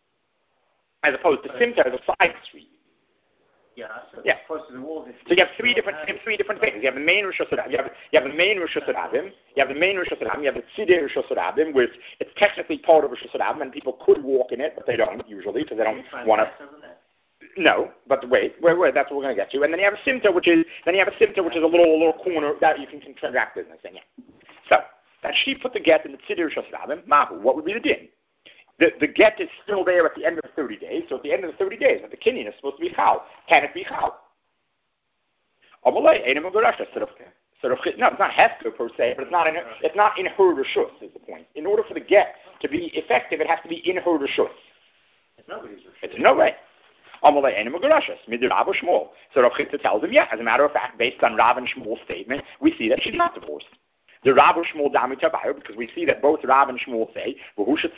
As opposed to Simta is a side street. Yeah. Close to the walls. So you have three different things. You have the main Rishus Harabim, you have the main Rishus Harabim, you have the Tzidei Rishus Harabim, which it's technically part of Rishus Harabim, and people could walk in it, but they don't usually because they don't want to. No, but wait, that's what we're going to get to. And then you have a Simta, which is a little corner that you can transact business in. Yeah. So that she put the get in the Tzidei Rishus Harabim. Mahu, what would be the din? The get is still there at the end of the 30 days. So at the end of the 30 days, the kinyan is supposed to be chal. Can it be chal? No, it's not hefker per se, but it's not in her rishus is the point. In order for the get to be effective, it has to be in her rishus. It's nobody's rishus. It's no way. So Rav Chitza tells him, as a matter of fact, based on Rav and Shmuel's statement, we see that she's not divorced. The Rav and Shmuel dami tabayu, because we see that both Rav and Shmuel say that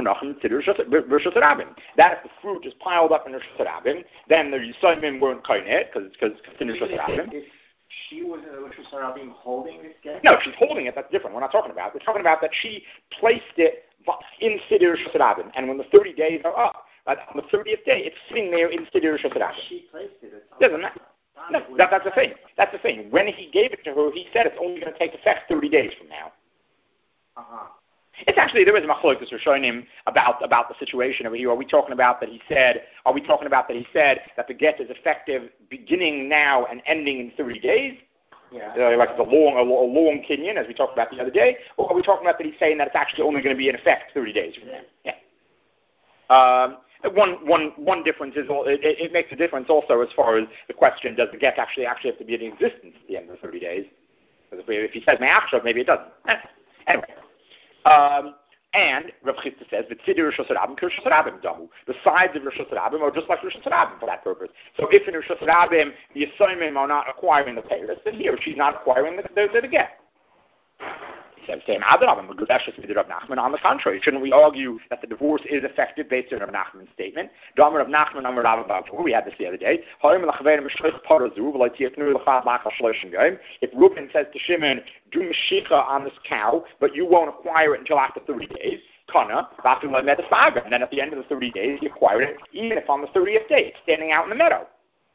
if the fruit is piled up in Rishus Harabim, then the Yisayimim weren't koineh because it's in Rishus Harabim. If she was in the Rishus Harabim holding this get? No, she's holding it. That's different. We're not talking about. We're talking about that she placed it in Siddur Rishus Harabim, and when the 30 days are up, on the 30th day, it's sitting there in Siddur Rishus Harabim. She placed it. Doesn't matter. No, that's the thing. That's the thing. When he gave it to her, he said it's only going to take effect 30 days from now. It's actually, there is a machlokes we're showing him about the situation over here. Are we talking about that he said that the get is effective beginning now and ending in 30 days? Yeah. Like it's a long kinyan, as we talked about the other day? Or are we talking about that he's saying that it's actually only going to be in effect 30 days from now? Yeah. One difference is it makes a difference also as far as the question: does the get actually have to be in existence at the end of the 30 days? Because if he says me'achshav, maybe it doesn't. Anyway, and Rav Chitza says that Tzidei Rishus Harabim k'Rishus Harabim damu. The sides of Rishus Harabim are just like Rishus Harabim for that purpose. So if in Rishus Harabim the Yisayimim are not acquiring the payers, then here she's not acquiring the get. On the contrary, shouldn't we argue that the divorce is effective based on Rav Nachman's statement? We had this the other day. If Reuben says to Shimon, do Mashiach on this cow, but you won't acquire it until after 30 days, and then at the end of the 30 days, he acquired it, even if on the 30th day it's standing out in the meadow.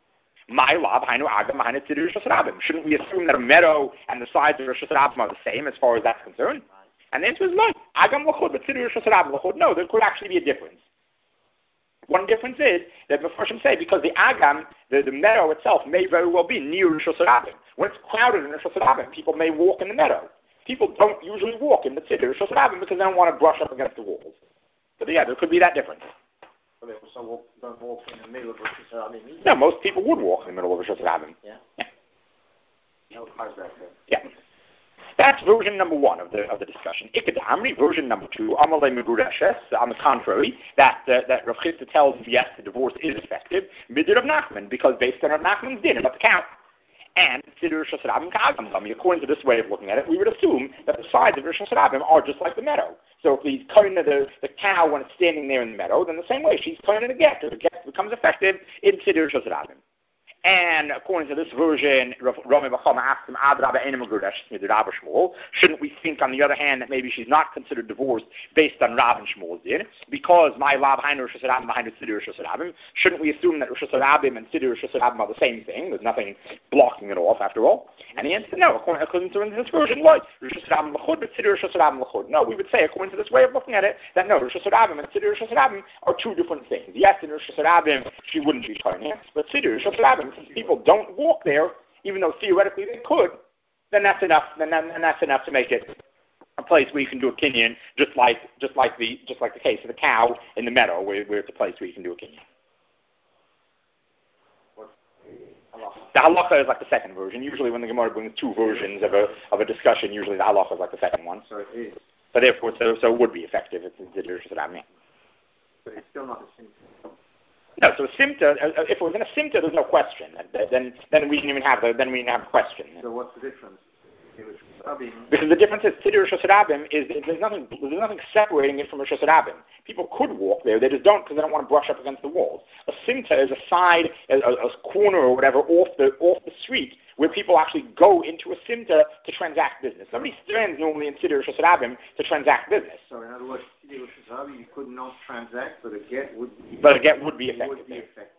Shouldn't we assume that a meadow and the sides of Rishus Harabim are the same as far as that's concerned? And the answer is no. No, there could actually be a difference. One difference is that the Mepharshim say because the Agam, the meadow itself, may very well be near Rosh Hashanah. When it's crowded in Rosh Hashanah, people may walk in the meadow. People don't usually walk in the city of Rosh Hashanah because they don't want to brush up against the walls. But yeah, there could be that difference. But they also don't walk in the middle of Rosh Hashanah. No, most people would walk in the middle of Rosh Hashanah. Yeah. No cars back there. Yeah. That's version number one of the discussion. Ikadamri, version number two, Amalei Megureshes, on the contrary, that Rav Chisda tells us, yes, the divorce is effective, Middir of Nachman, because based on Rav Nachman's din about the cow. And according to this way of looking at it, we would assume that the sides of Rosh Hashanah are just like the meadow. So if he's cutting the cow when it's standing there in the meadow, then the same way she's cutting the get. The get becomes effective in Rosh Hashanah. And according to this version, shouldn't we think, on the other hand, that maybe she's not considered divorced based on Rav and Shmuel's din? Because my Lav Hainu Rosh Hashanah behind Siddur Rosh Hashanah, shouldn't we assume that Rosh Hashanah and Siddur Rosh Hashanah are the same thing? There's nothing blocking it off, after all. And the answer, no. According to this version, what? Rosh Hashanah l'chud, but Siddur Rosh Hashanah l'chud. No, we would say, according to this way of looking at it, that no, Rosh Hashanah and Siddur Rosh Hashanah are two different things. Yes, in Rosh Hashanah she wouldn't be cutting it, but Siddur Rosh Hashanah, since people don't walk there, even though theoretically they could, then that's enough. Then that's enough to make it a place where you can do a kinyan, just like the case of the cow in the meadow, where it's a place where you can do a kinyan. The halacha is like the second version. Usually, when the Gemara brings two versions of a discussion, usually the halacha is like the second one. So it is. So therefore, so it would be effective. It's considered Shadami. But it's still not a sin. No, so a simta. If it was in a simta, there's no question. Then we didn't even have a question. So what's the difference? Because the difference is Siddur Rosh Hashanah is there's nothing separating it from Rosh Hashanah. People could walk there, they just don't because they don't want to brush up against the walls. A simta is a side, a corner or whatever off the street where people actually go into a simta to transact business. Somebody stands normally in Siddur Rosh Hashanah to transact business. So in other words, Siddur Rosh Hashanah you could not transact, but a get would be effective.